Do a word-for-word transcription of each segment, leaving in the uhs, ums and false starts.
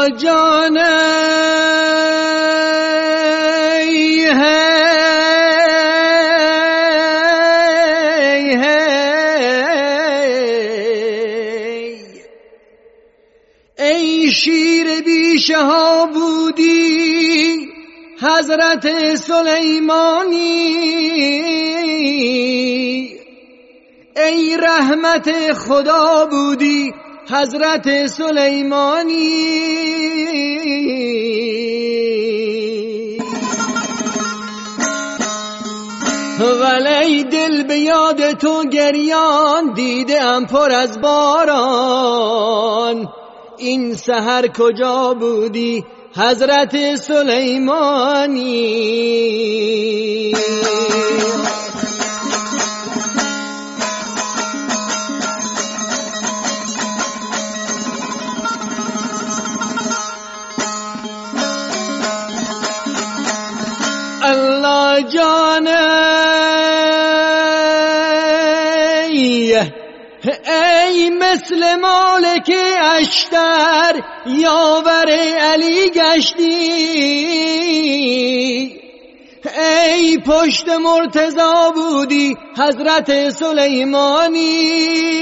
الله جانم شیر بیشه ها بودی حضرت سلیمانی، ای رحمت خدا بودی حضرت سلیمانی. ولی دل به یاد تو گریان، دیدم پر از باران، این سحر کجا بودی حضرت سلیمانی. الله جانم ای مثل مالک اشتر یاور علی گشتی، ای پشت مرتضی بودی حضرت سلیمانی.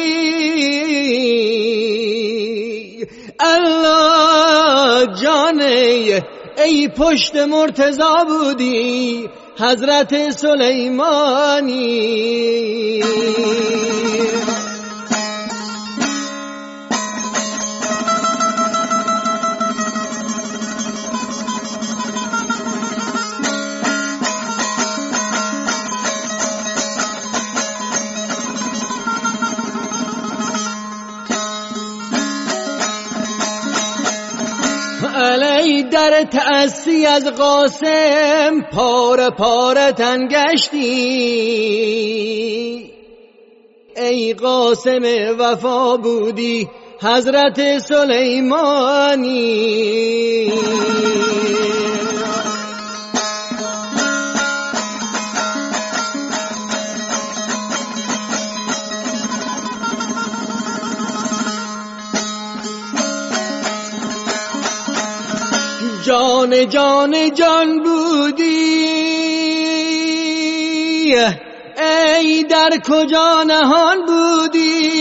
الله جانه ای پشت مرتضی بودی حضرت سلیمانی. علی در تأسی از قاسم پاره پاره تن گشتی، ای قاسم وفا بودی حضرت سلیمانی. جان جان جان بودی، ای در کجا نهان بودی،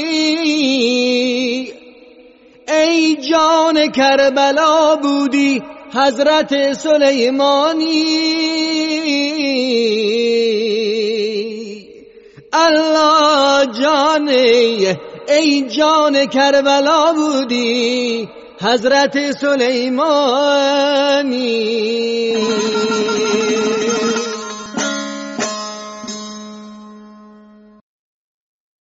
ای جان کربلا بودی حضرت سلیمانی. الله جانه ای جان کربلا بودی حضرت سلیمانی.